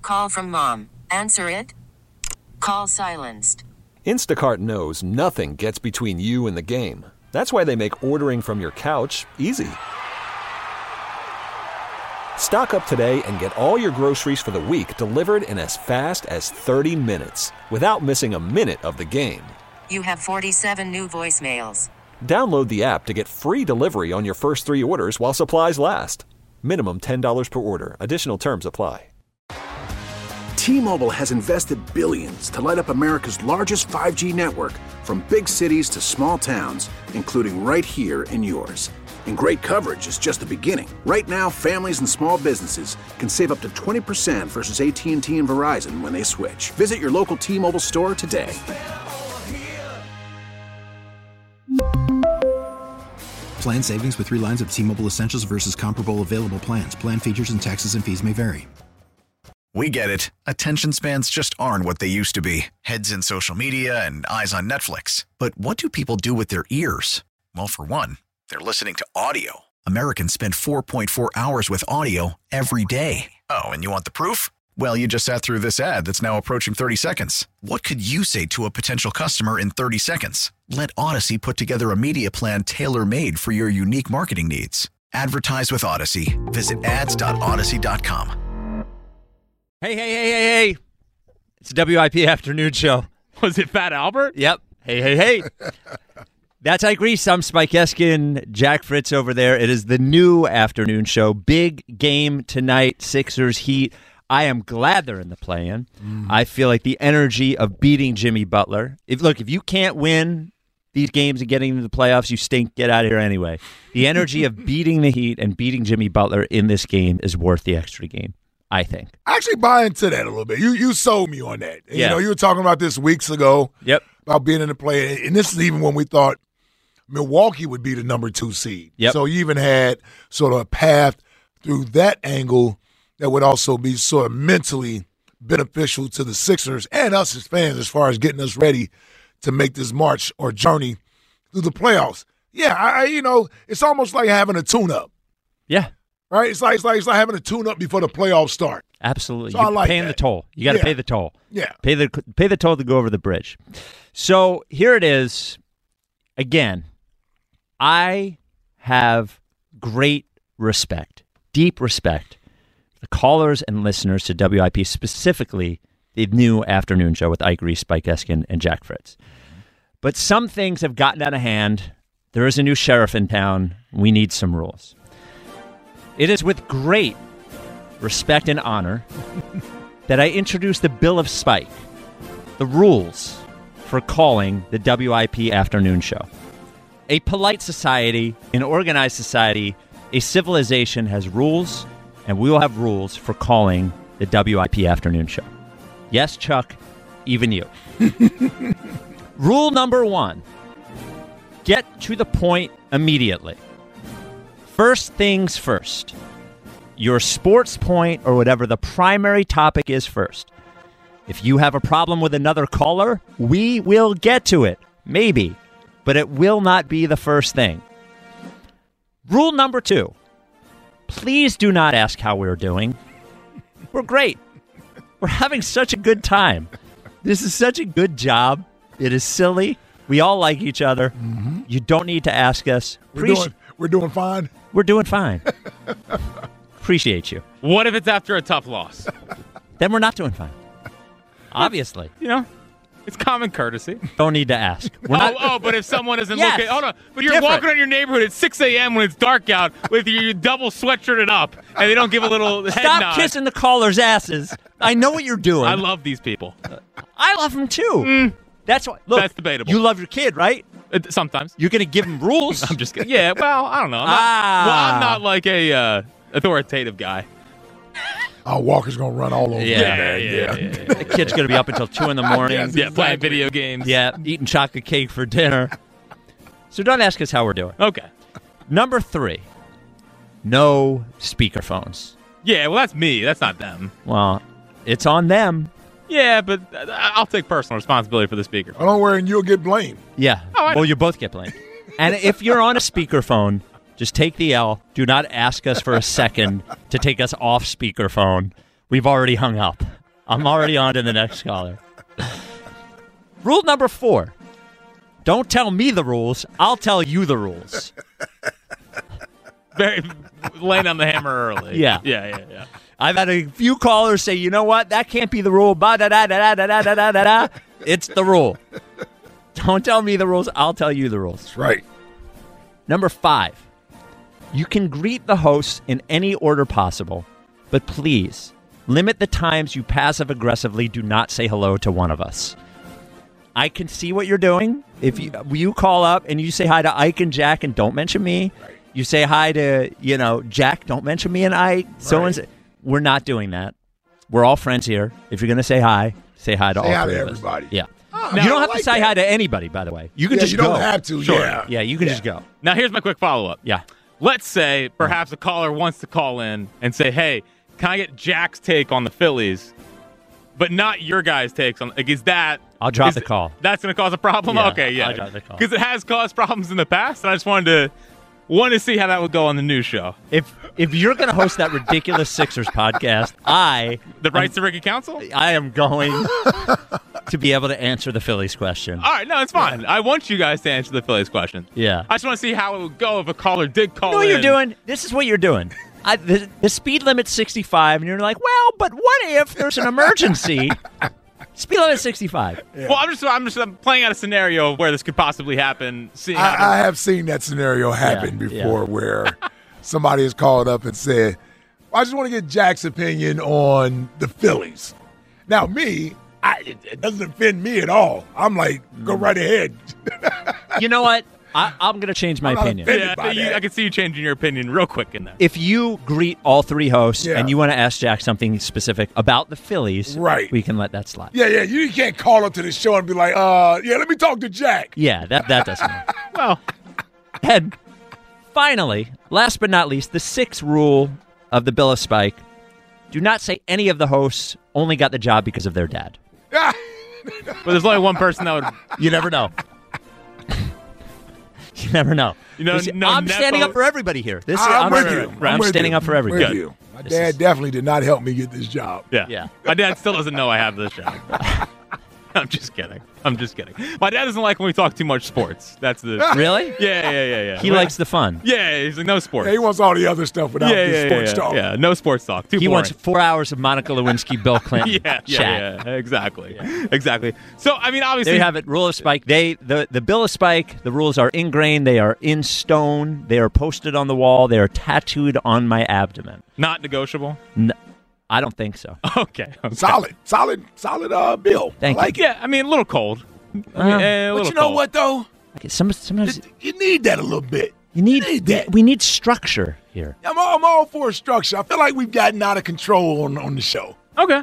Call from mom. Answer it. Call silenced. Instacart knows nothing gets between you and the game. That's why they make ordering from your couch easy. Stock up today and get all your groceries for the week delivered in as fast as 30 minutes without missing a minute of the game. You have 47 new voicemails. Download the app to get free delivery on your first 3 orders while supplies last. Minimum $10 per order. Additional terms apply. T-Mobile has invested billions to light up America's largest 5G network, from big cities to small towns, including right here in yours. And great coverage is just the beginning. Right now, families and small businesses can save up to 20% versus AT&T and Verizon when they switch. Visit your local T-Mobile store today. Plan savings with 3 lines of T-Mobile Essentials versus comparable available plans. Plan features and taxes and fees may vary. We get it. Attention spans just aren't what they used to be. Heads in social media and eyes on Netflix. But what do people do with their ears? Well, for one, they're listening to audio. Americans spend 4.4 hours with audio every day. Oh, and you want the proof? Well, you just sat through this ad that's now approaching 30 seconds. What could you say to a potential customer in 30 seconds? Let Odyssey put together a media plan tailor-made for your unique marketing needs. Advertise with Odyssey. Visit ads.odyssey.com. Hey. It's the WIP Afternoon Show. Was it Fat Albert? Yep. Hey. That's Ike Reese. I'm Spike Eskin. Jack Fritz over there. It is the new afternoon show. Big game tonight. Sixers Heat. I am glad they're in the play-in. I feel like the energy of beating Jimmy Butler. If you can't win these games and getting into the playoffs, you stink. Get out of here anyway. The energy of beating the Heat and beating Jimmy Butler in this game is worth the extra game, I think. I actually buy into that a little bit. You sold me on that. Yeah. You were talking about this weeks ago. Yep. About being in the play. And this is even when we thought Milwaukee would be the number 2 seed. Yep. So you even had sort of a path through that angle that would also be sort of mentally beneficial to the Sixers and us as fans as far as getting us ready to make this march or journey through the playoffs. Yeah, I it's almost like having a tune-up. Yeah. Right? It's like having a tune-up before the playoffs start. Absolutely. So You're paying the toll. You got to pay the toll. Yeah. Pay the toll to go over the bridge. So here it is. Again, I have great respect, deep respect, the callers and listeners to WIP, specifically the new afternoon show with Ike Reese, Spike Eskin, and Jack Fritz. But some things have gotten out of hand. There is a new sheriff in town. We need some rules. It is with great respect and honor that I introduce the Bill of Spike, the rules for calling the WIP afternoon show. A polite society, an organized society, a civilization has rules, and we will have rules for calling the WIP afternoon show. Yes, Chuck, even you. Rule number 1, get to the point immediately. First things first. Your sports point or whatever the primary topic is first. If you have a problem with another caller, we will get to it. Maybe. But it will not be the first thing. Rule number 2. Please do not ask how we're doing. We're great. We're having such a good time. This is such a good job. It is silly. We all like each other. Mm-hmm. You don't need to ask us. We're doing fine. We're doing fine. Appreciate you. What if it's after a tough loss? Then we're not doing fine. Obviously. It's common courtesy. Don't need to ask. But if someone isn't looking... Hold on. But you're walking around your neighborhood at 6 a.m. when it's dark out with your double sweatshirted up, and they don't give a little head nod. Stop kissing the callers' asses. I know what you're doing. I love these people. I love them, too. That's what. Look, that's debatable. You love your kid, right? Sometimes. You're going to give him rules? I'm just kidding. Yeah, well, I don't know. I'm not like a authoritative guy. Oh, Walker's going to run all over. Yeah. The kid's going to be up until 2 in the morning. Playing video games. Yeah, eating chocolate cake for dinner. So don't ask us how we're doing. Okay. Number 3, no speakerphones. Yeah, well, that's me. That's not them. Well, it's on them. Yeah, but I'll take personal responsibility for the speaker. I don't worry, and you'll get blamed. Yeah. Well, you both get blamed. And if you're on a speakerphone, just take the L. Do not ask us for a second to take us off speakerphone. We've already hung up. I'm already on to the next caller. Rule number 4. Don't tell me the rules. I'll tell you the rules. Very laying on the hammer early. Yeah. Yeah. I've had a few callers say, you know what? That can't be the rule. Ba-da-da-da-da-da-da-da-da-da. It's the rule. Don't tell me the rules. I'll tell you the rules. That's right. Number 5. You can greet the hosts in any order possible, but please limit the times you passive-aggressively do not say hello to one of us. I can see what you're doing. If you call up and you say hi to Ike and Jack and don't mention me, you say hi to, Jack, don't mention me and Ike. We're not doing that. We're all friends here. If you're going to say hi to all three of us. Everybody. Yeah. Oh, you don't have to say hi to anybody, by the way. You can just go. You don't have to. Sure. Yeah, you can just go. Now, here's my quick follow-up. Yeah. Let's say perhaps a caller wants to call in and say, hey, can I get Jack's take on the Phillies, but not your guys' takes on? Is that? I'll drop the call. That's going to cause a problem. Yeah, okay, yeah. I'll drop the call because it has caused problems in the past, and I just wanted to see how that would go on the news show. If you're going to host that ridiculous Sixers podcast, the Rights to Ricky Council, I am going to be able to answer the Phillies question. All right, no, it's fine. I want you guys to answer the Phillies question. Yeah. I just want to see how it would go if a caller did call in. You know what you're doing? This is what you're doing. The speed limit's 65, and you're like, well, but what if there's an emergency? Speed limit 65. Yeah. Well, I'm just playing out a scenario where this could possibly happen. I have seen that scenario happen before where somebody has called up and said, I just want to get Jack's opinion on the Phillies. Now, it doesn't offend me at all. I'm like, go right ahead. You know what? I'm going to change my opinion. I can see you changing your opinion real quick in that. If you greet all three hosts and you want to ask Jack something specific about the Phillies, we can let that slide. Yeah, you can't call up to the show and be like, let me talk to Jack. Yeah, that doesn't work. Well, and finally, last but not least, the 6th rule of the Bill of Spike. Do not say any of the hosts only got the job because of their dad. But there's only one person that would... You never know. You never know. I'm standing up for everybody here. I'm with you. I'm standing up for everybody. With you. My dad definitely did not help me get this job. Yeah. My dad still doesn't know I have this job. I'm just kidding. My dad doesn't like when we talk too much sports. That's the Really? Yeah. He likes the fun. Yeah, he's like, no sports. Yeah, he wants all the other stuff without the sports talk. Yeah, no sports talk. He wants 4 hours of Monica Lewinsky, Bill Clinton chat. Yeah, exactly. So, I mean, obviously... There you have it. Rule of Spike. The Bill of Spike, the rules are ingrained. They are in stone. They are posted on the wall. They are tattooed on my abdomen. Not negotiable? No. I don't think so. Okay. Solid bill. Thank you. Yeah, I mean, a little cold. But you know what, though? Sometimes you need that a little bit. You need that. We need structure here. I'm all for structure. I feel like we've gotten out of control on the show. Okay.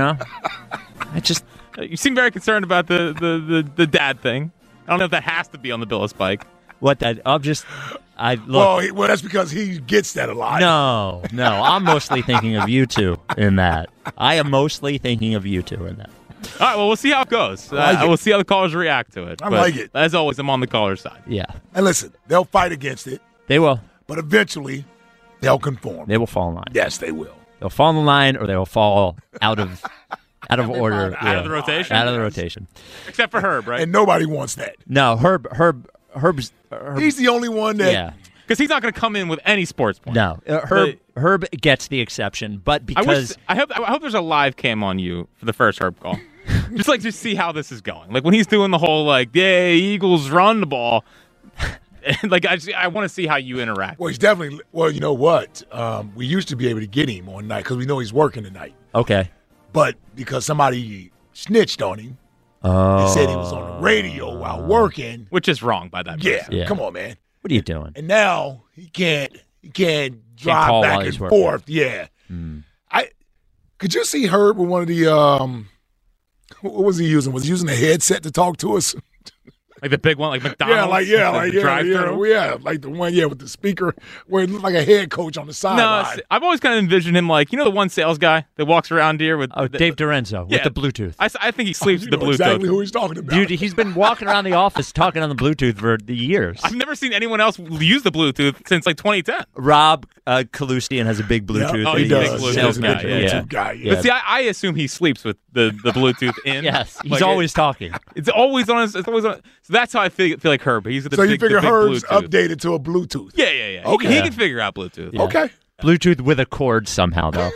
You seem very concerned about the dad thing. I don't know if that has to be on the Bill of Spike. What that? Well, that's because he gets that a lot. No. I'm mostly thinking of you two in that. I am mostly thinking of you two in that. All right, well, we'll see how it goes. We'll see how the callers react to it. I like it. As always, I'm on the caller's side. Yeah. And listen, they'll fight against it. They will. But eventually, they'll conform. They will fall in line. Yes, they will. They'll fall in line or they will fall out of order. Out of the rotation? Out of the rotation. Except for Herb, right? And nobody wants that. No, Herb's... He's the only one that... Yeah. Because he's not going to come in with any sports points. No, Herb gets the exception, but because I hope there's a live cam on you for the first Herb call, just see how this is going. Like when he's doing the whole Eagles run the ball. I want to see how you interact. Well, he's definitely. Well, you know what? We used to be able to get him on night because we know he's working tonight. Okay, but because somebody snitched on him. And said he was on the radio while working, which is wrong by that person. Yeah, come on, man. What are you doing? And now he can't drive back and forth. Yeah. Could you see Herb with one of the what was he using? Was he using a headset to talk to us? Like the big one, like McDonald's. like the one, with the speaker where it looked like a head coach on the sideline. No, I've always kind of envisioned him like, the one sales guy that walks around here with Dave Dorenzo with the Bluetooth. I think he sleeps with the Bluetooth. Exactly who he's talking about. Dude, he's been walking around the office talking on the Bluetooth for the years. I've never seen anyone else use the Bluetooth since like 2010. Rob Kalustian has a big Bluetooth. Oh, he does. Sales He's a guy. guy. But see, I assume he sleeps with the Bluetooth in. Yes, he's always talking. It's always on. So that's how I feel like Herb. He's the so big, you figure the big Herb's Bluetooth. updated to a Bluetooth. Yeah. Okay. He can figure out Bluetooth. Yeah. Okay. Bluetooth with a cord somehow, though.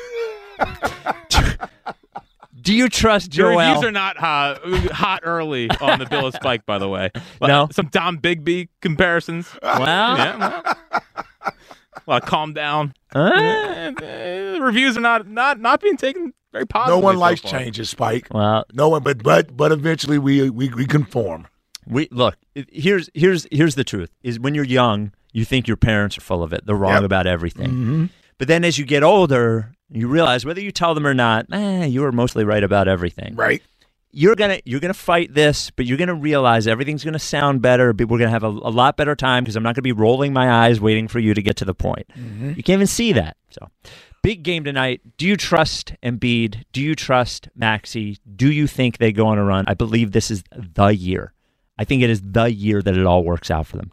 Do you trust Your Joel? reviews are not hot early on the Bill of Spike, by the way. No? Some Dom Bigby comparisons. Well, Yeah. Well, calm down. Reviews are not being taken very positively. No one likes so far. changes, Spike. well, No one, but eventually we conform. look. Here's the truth: is when you're young, you think your parents are full of it. They're wrong about everything. Mm-hmm. But then, as you get older, you realize whether you tell them or not, you were mostly right about everything. Right. You're gonna fight this, but you're gonna realize everything's gonna sound better. But we're gonna have a lot better time because I'm not gonna be rolling my eyes waiting for you to get to the point. Mm-hmm. You can't even see that. So, big game tonight. Do you trust Embiid? Do you trust Maxey? Do you think they go on a run? I believe this is the year. I think it is the year that it all works out for them.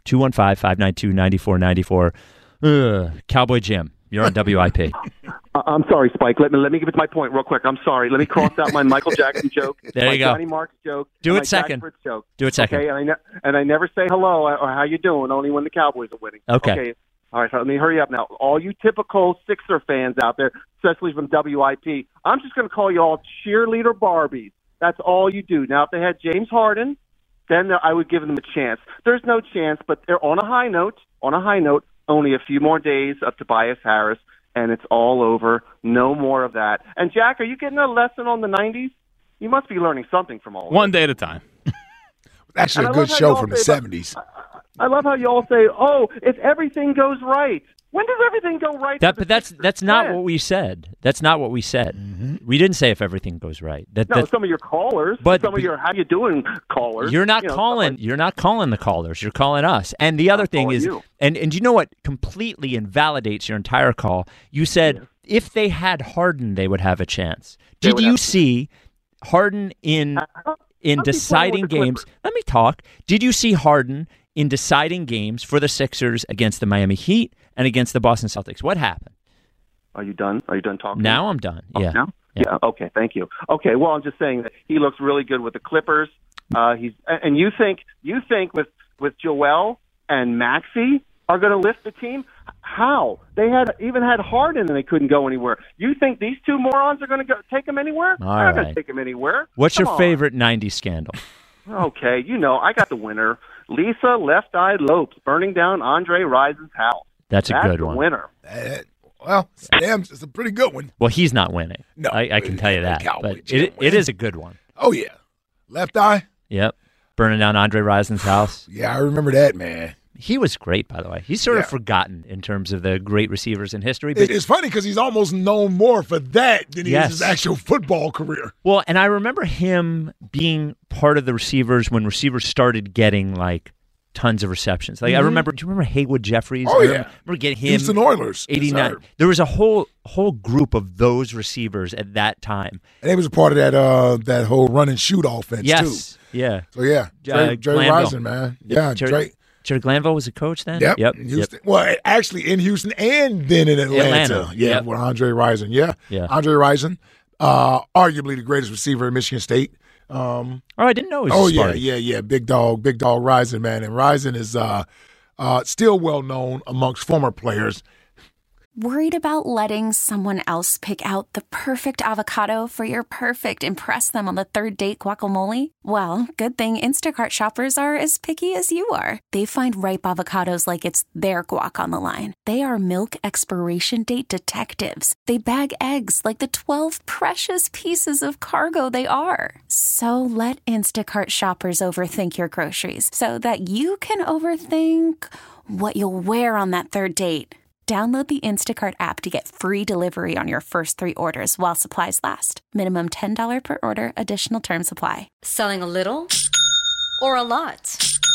215-592-9494. Cowboy Jim, you're on WIP. I'm sorry, Spike. Let me get to my point real quick. I'm sorry. Let me cross out my Michael Jackson joke. There you my go. Johnny Marks joke. Do and it my second. Jack Fritz joke. Do it second. Okay, and I never say hello or how you doing, only when the Cowboys are winning. Okay. All right, so let me hurry up now. All you typical Sixer fans out there, especially from WIP, I'm just going to call you all cheerleader Barbies. That's all you do. Now, if they had James Harden, then I would give them a chance. There's no chance, but they're on a high note. Only a few more days of Tobias Harris, and it's all over. No more of that. And, Jack, are you getting a lesson on the 90s? You must be learning something from all of One this. day at a time. Actually, a And I good love how show y'all from the say 70s. I love how you all say, "Oh, if everything goes right." When does everything go right? But for the that's Sixers? not When? what we said. That's not what we said. Mm-hmm. We didn't say if everything goes right. No, some of your callers, But- some of your "How you doing" callers. You're not you know, calling. stuff like- You're not calling the callers. You're calling us. And the other thing calling is, you. and you know what completely invalidates your entire call? You said if they had Harden, they would have a chance. They Did would you have- see Harden in how's he playing deciding with the games? Clippers? Let me talk. Did you see Harden in deciding games for the Sixers against the Miami Heat and against the Boston Celtics? What happened? Are you done? Are you done talking? Now I'm done. Oh, Yeah. now? Yeah. Okay. Thank you. Okay. Well, I'm just saying that he looks really good with the Clippers. And you think with Joel and Maxey are going to lift the team? How? They had Harden and they couldn't go anywhere. You think these two morons are going to take them anywhere? All They're not going right. to take them anywhere. What's Come your on. favorite 90s scandal? Okay, I got the winner. Lisa Left Eye Lopes burning down Andre Risen's house. That's a That's good the one. winner. Well, it's a pretty good one. Well, he's not winning. No, I can tell you that. Cowboys But can't it win. is a good one. Oh, yeah. Left eye? Yep. Burning down Andre Risen's house. Yeah, I remember that, man. He was great, by the way. He's sort of Yeah. forgotten in terms of the great receivers in history. But, It's funny because he's almost known more for that than he Yes. is his actual football career. well, and I remember him being part of the receivers when receivers started getting like tons of receptions. Like I remember, do you remember Haywood Jeffries? Oh, I yeah. remember getting him. Houston Oilers. 89. Yes, sir. There was a whole group of those receivers at that time. And he was a part of that whole run and shoot offense, Yes. too. Yeah. So, yeah, Dre Glanville. Rison, man. Yeah, Jerry Glanville was a coach then? Yep. In Houston. Well, actually in Houston and then in Atlanta. Yeah, Yep. with Andre Rison. Yeah. Andre Rison, arguably the greatest receiver in Michigan State. Oh, I didn't know he was a Sparty. Yeah. Big dog Rison, man. And Rison is still well known amongst former players. Worried about letting someone else pick out the perfect avocado for your perfect impress them on the third date guacamole? Well, good thing Instacart shoppers are as picky as you are. They find ripe avocados like it's their guac on the line. They are milk expiration date detectives. They bag eggs like the 12 precious pieces of cargo they are. So let Instacart shoppers overthink your groceries so that you can overthink what you'll wear on that third date. Download the Instacart app to get free delivery on your first 3 orders while supplies last. Minimum $10 per order. Additional terms apply. Selling a little or a lot?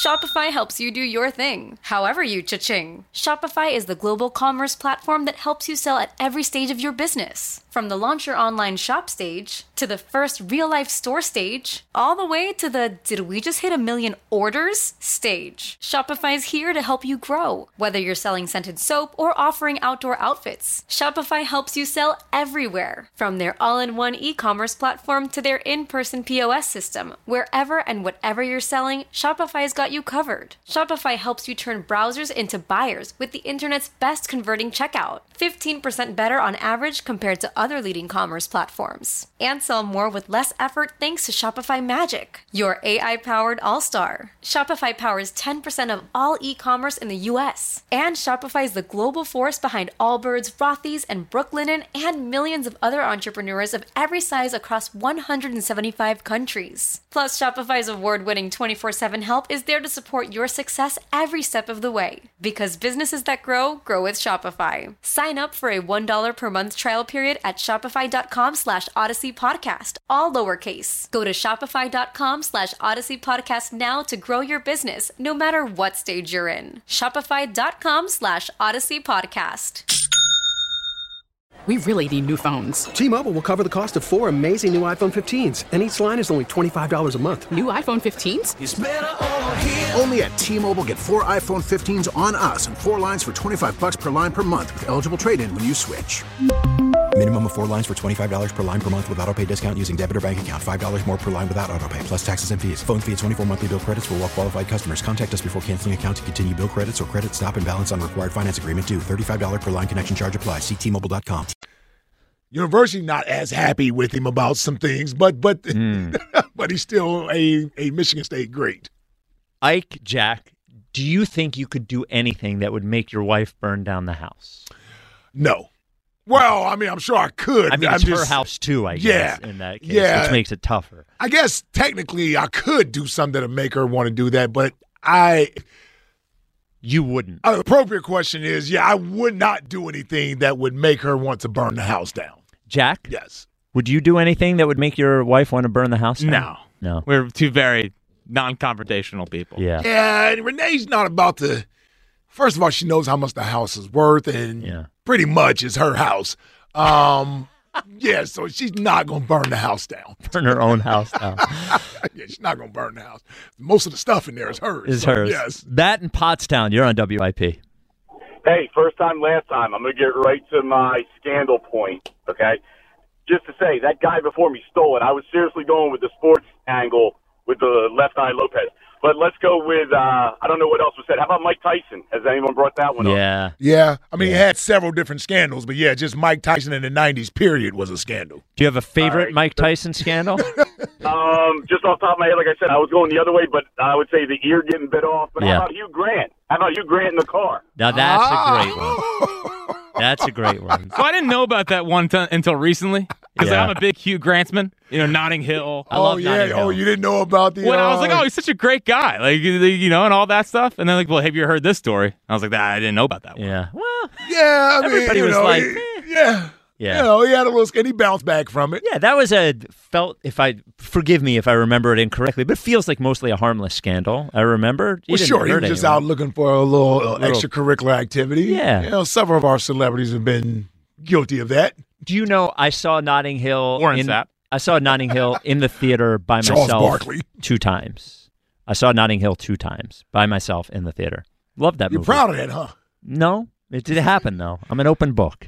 Shopify helps you do your thing, however you cha-ching. Shopify is the global commerce platform that helps you sell at every stage of your business. From the launch your online shop stage, to the first real-life store stage, all the way to the did we just hit 1 million orders stage. Shopify's here to help you grow. Whether you're selling scented soap or offering outdoor outfits, Shopify helps you sell everywhere. From their all-in-one e-commerce platform to their in-person POS system, wherever and whatever you're selling, Shopify's got you covered. Shopify helps you turn browsers into buyers with the internet's best converting checkout. 15% better on average compared to other leading commerce platforms. And sell more with less effort thanks to Shopify Magic, your AI-powered all-star. Shopify powers 10% of all e-commerce in the U.S. And Shopify is the global force behind Allbirds, Rothy's, and Brooklinen, and millions of other entrepreneurs of every size across 175 countries. Plus, Shopify's award-winning 24/7 help is there to support your success every step of the way. Because businesses that grow, grow with Shopify. Sign up for a $1 per month trial period at shopify.com/Odyssey Podcast, all lowercase. Go to shopify.com/Odyssey Podcast now to grow your business, no matter what stage you're in. Shopify.com/Odyssey Podcast. We really need new phones. T-Mobile will cover the cost of 4 amazing new iPhone 15s, and each line is only $25 a month. New iPhone 15s? It's better over here. Only at T-Mobile, get 4 iPhone 15s on us and 4 lines for $25 per line per month with eligible trade-in when you switch. Minimum of 4 lines for $25 per line per month with autopay discount using debit or bank account. $5 more per line without autopay, plus taxes and fees. Phone fee at 24 monthly bill credits for well-qualified customers. Contact us before canceling account to continue bill credits or credit stop and balance on required finance agreement due. $35 per line connection charge applies. See T-Mobile.com. University not as happy with him about some things, but but he's still a Michigan State great. Ike, Jack, do you think you could do anything that would make your wife burn down the house? No. Well, I mean, I'm sure I could. I mean, it's her house too, I guess, in that case, which makes it tougher. I guess technically I could do something to make her want to do that, but You wouldn't. The appropriate question is, I would not do anything that would make her want to burn the house down. Jack? Yes. Would you do anything that would make your wife want to burn the house down? No. We're two very non-confrontational people. Yeah. Yeah, and Renee's not about to. First of all, she knows how much the house is worth, and pretty much it's her house. So she's not going to burn the house down. Burn her own house down. Yeah, she's not going to burn the house. Most of the stuff in there is hers. Hers. Yes. Matt in Pottstown, you're on WIP. Hey, first time, last time. I'm going to get right to my scandal point, okay? Just to say, that guy before me stole it. I was seriously going with the sports angle with the left eye Lopez. But let's go with, I don't know what else was said. How about Mike Tyson? Has anyone brought that one up? Yeah. I mean, he had several different scandals, but just Mike Tyson in the 90s period was a scandal. Do you have a favorite Mike Tyson scandal? Just off the top of my head, like I said, I was going the other way, but I would say the ear getting bit off. But how about Hugh Grant? How about Hugh Grant in the car? Now that's a great one. That's a great one. So I didn't know about that one until recently. Because I'm a big Hugh Grantsman, Notting Hill. I love Notting Hill. Oh, you didn't know about the... Well, I was like, he's such a great guy, and all that stuff. And then like, well, have you heard this story? I was like, I didn't know about that one. Yeah. Well, I mean, everybody was like, Yeah. He had a little skin. He bounced back from it. Yeah, that was forgive me if I remember it incorrectly, but it feels like mostly a harmless scandal. I remember. He was just out looking for a little extracurricular activity. Yeah. Several of our celebrities have been guilty of that. Do you know I saw Notting Hill I saw Notting Hill in the theater by myself Charles Barkley. 2 times. I saw Notting Hill 2 times by myself in the theater. Loved that movie. You're proud of that, huh? No, it did happen though. I'm an open book.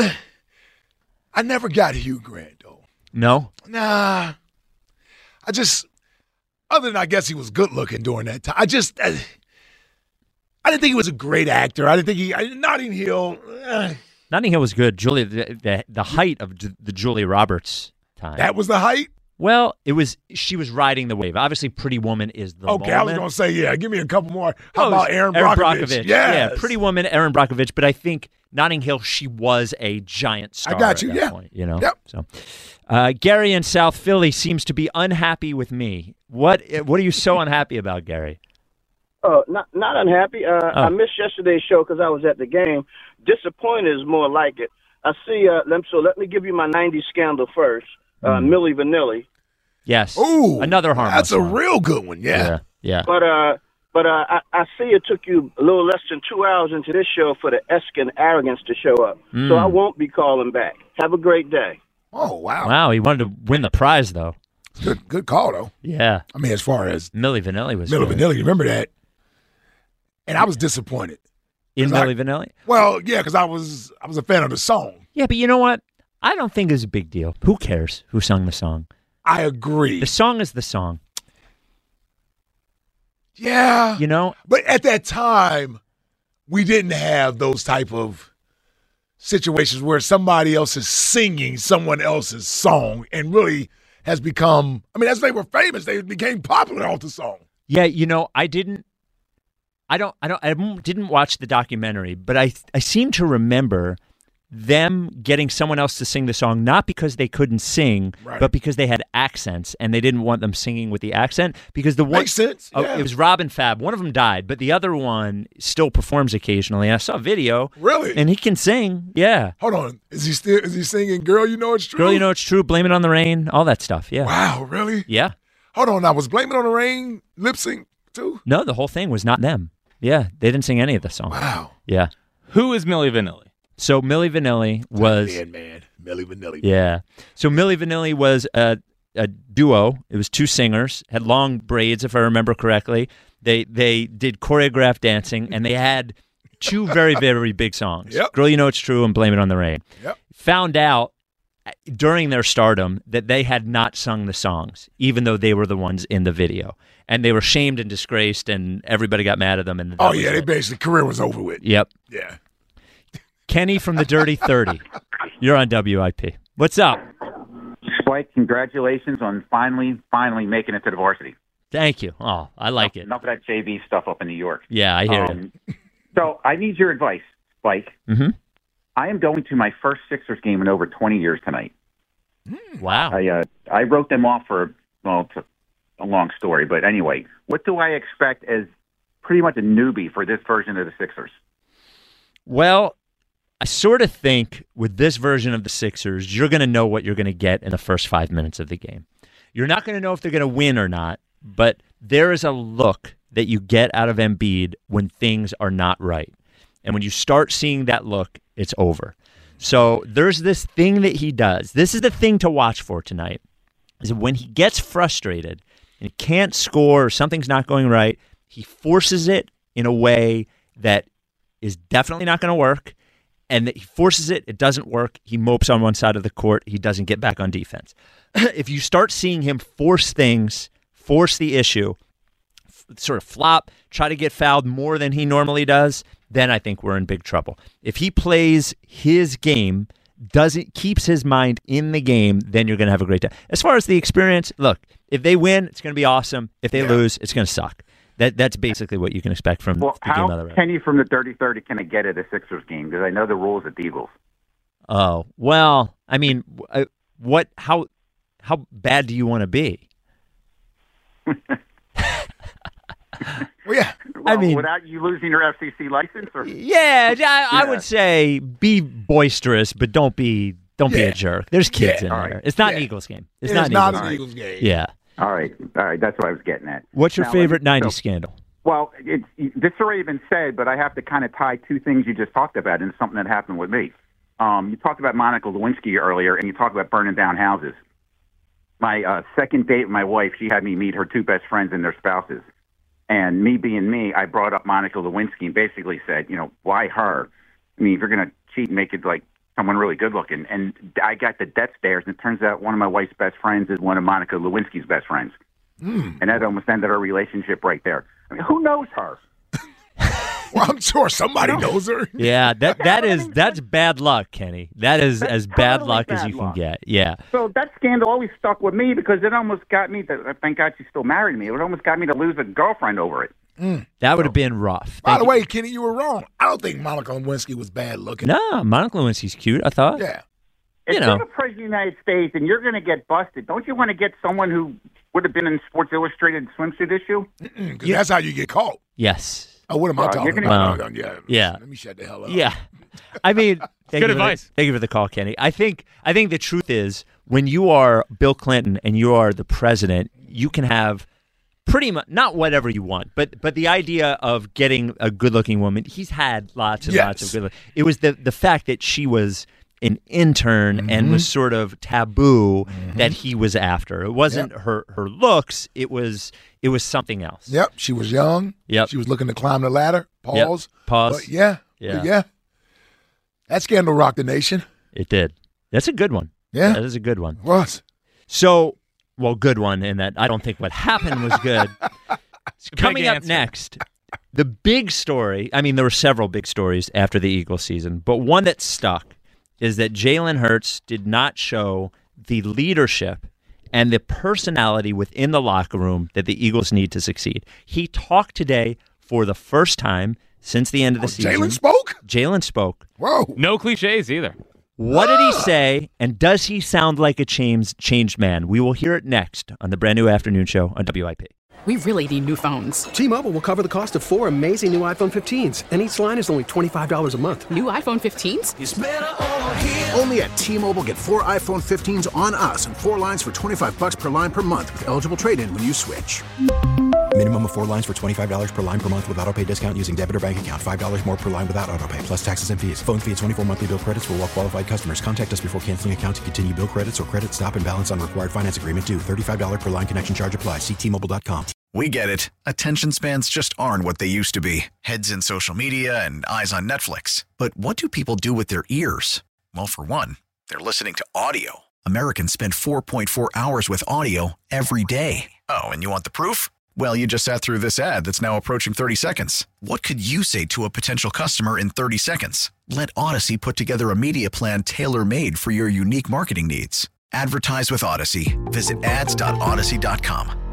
I never got Hugh Grant though. No? Nah. Other than I guess he was good looking during that time. I didn't think he was a great actor. I didn't think Notting Hill. Notting Hill was good. Julia, the height of the Julia Roberts time. That was the height? Well, she was riding the wave. Obviously, Pretty Woman is the moment. I was going to say, give me a couple more. How about Erin Brockovich? Yes. Yeah, Pretty Woman, Erin Brockovich. But I think Notting Hill, she was a giant star. I got you, at that point, Yep. So, Gary in South Philly seems to be unhappy with me. What are you so unhappy about, Gary? Not unhappy. I missed yesterday's show because I was at the game. Disappointed is more like it. I see. Let me give you my '90s scandal first. Milli Vanilli. Yes. Ooh, another harmless. That's a real good one. Yeah. But But I see it took you a little less than 2 hours into this show for the Eskin arrogance to show up. So I won't be calling back. Have a great day. Oh, wow. Wow, he wanted to win the prize, though. Good call, though. Yeah. I mean, as far as Milli Vanilli was Milli good. Vanilli, remember that? And I was disappointed. In Milli Vanilli? Well, yeah, because I was a fan of the song. Yeah, but you know what? I don't think it's a big deal. Who cares who sung the song? I agree. The song is the song. Yeah. You know? But at that time, we didn't have those type of situations where somebody else is singing someone else's song and really has become, I mean, as they were famous, they became popular off the song. Yeah, you know, I didn't watch the documentary, but I seem to remember them getting someone else to sing the song, not because they couldn't sing, but because they had accents and they didn't want them singing with the accent. Because the one, makes sense. Yeah. It was Rob and Fab. One of them died, but the other one still performs occasionally. I saw a video, really, and he can sing. Yeah. Hold on, is he singing "Girl, You Know It's True"? Girl, You Know It's True. Blame It on the Rain. All that stuff. Yeah. Wow, really? Yeah. Hold on, now was "Blame It on the Rain" lip sync too? No, the whole thing was not them. Yeah, they didn't sing any of the songs. Wow. Yeah. Who is Milli Vanilli? So Milli Vanilli was man, Milli Vanilli. Yeah. So Milli Vanilli was a duo. It was two singers, had long braids, if I remember correctly. They did choreographed dancing, and they had two very, very big songs. Yep. Girl, You Know It's True and Blame It on the Rain. Yep. Found out during their stardom that they had not sung the songs, even though they were the ones in the video. And they were shamed and disgraced, and everybody got mad at them. And they basically, career was over with. Yep. Yeah. Kenny from the Dirty 30. You're on WIP. What's up? Spike, congratulations on finally making it to the varsity. Thank you. Oh, I like it. Enough of that JV stuff up in New York. Yeah, I hear you. So I need your advice, Spike. Mm-hmm. I am going to my first Sixers game in over 20 years tonight. Wow. I wrote them off for, it's a long story, but anyway, what do I expect as pretty much a newbie for this version of the Sixers? Well, I sort of think with this version of the Sixers, you're going to know what you're going to get in the first 5 minutes of the game. You're not going to know if they're going to win or not, but there is a look that you get out of Embiid when things are not right. And when you start seeing that look, it's over. So there's this thing that he does. This is the thing to watch for tonight, is when he gets frustrated and he can't score or something's not going right, he forces it in a way that is definitely not going to work. And that he forces it, it doesn't work. He mopes on one side of the court. He doesn't get back on defense. If you start seeing him force things, force the issue, sort of flop, try to get fouled more than he normally does, then I think we're in big trouble. If he plays his game, keeps his mind in the game, then you're going to have a great time. As far as the experience, look, if they win, it's going to be awesome. If they lose, it's going to suck. That's basically what you can expect from the game of the road. How Kenny from the 30-30 can I get at a Sixers game? Because I know the rules at the Eagles. Oh, well, I mean, how bad do you want to be? Well, yeah. I mean, without you losing your FCC license? Or? Yeah, I would say be boisterous, but don't be a jerk. There's kids in there. Right. It's not an Eagles game. It's not an Eagles game. Yeah. All right. That's what I was getting at. What's your favorite 90s scandal? Well, this has already been said, but I have to kind of tie two things you just talked about into something that happened with me. You talked about Monica Lewinsky earlier, and you talked about burning down houses. My second date with my wife, she had me meet her two best friends and their spouses. And me being me, I brought up Monica Lewinsky and basically said, why her? I mean, if you're going to cheat, make it like someone really good looking. And I got the death stares, and it turns out one of my wife's best friends is one of Monica Lewinsky's best friends. And that almost ended our relationship right there. I mean, who knows her? Well, I'm sure somebody knows her. Yeah, that's bad luck, Kenny. That is as bad luck as you can get. Yeah. So that scandal always stuck with me because it almost got me to, thank God she's still married to me, it almost got me to lose a girlfriend over it. That would have been rough. By the way, Kenny, you were wrong. I don't think Monica Lewinsky was bad looking. No, Monica Lewinsky's cute, I thought. Yeah. If you're the president of the United States and you're going to get busted, don't you want to get someone who would have been in Sports Illustrated swimsuit issue? Because that's how you get caught. Yes. Oh, what am I talking about? Yeah. Let me shut the hell up. Yeah. I mean, good advice. Thank you for the call, Kenny. I think the truth is when you are Bill Clinton and you are the president, you can have pretty much not whatever you want, but the idea of getting a good-looking woman, he's had lots and lots of good. It was the fact that she was an intern and was sort of taboo that he was after. It wasn't her looks. It was something else. Yep, she was young. Yep, she was looking to climb the ladder. Pause. Yep. Pause. But yeah. That scandal rocked the nation. It did. That's a good one. Yeah, that is a good one. It was. So, well, good one in that I don't think what happened was good. Coming up next, the big story. I mean, there were several big stories after the Eagles season, but one that stuck is that Jalen Hurts did not show the leadership and the personality within the locker room that the Eagles need to succeed. He talked today for the first time since the end of the season. Jalen spoke? Jalen spoke. Whoa. No cliches either. What did he say, and does he sound like a changed man? We will hear it next on the brand new afternoon show on WIP. We really need new phones. T-Mobile will cover the cost of 4 amazing new iPhone 15s, and each line is only $25 a month. New iPhone 15s? It's better over here. Only at T-Mobile, get 4 iPhone 15s on us and 4 lines for $25 per line per month with eligible trade-in when you switch. Minimum of 4 lines for $25 per line per month with auto-pay discount using debit or bank account. $5 more per line without auto-pay, plus taxes and fees. Phone fee at 24 monthly bill credits for well-qualified customers. Contact us before canceling account to continue bill credits or credit stop and balance on required finance agreement due. $35 per line connection charge applies. See T-Mobile.com. We get it. Attention spans just aren't what they used to be. Heads in social media and eyes on Netflix. But what do people do with their ears? Well, for one, they're listening to audio. Americans spend 4.4 hours with audio every day. Oh, and you want the proof? Well, you just sat through this ad that's now approaching 30 seconds. What could you say to a potential customer in 30 seconds? Let Odyssey put together a media plan tailor-made for your unique marketing needs. Advertise with Odyssey. Visit ads.odyssey.com.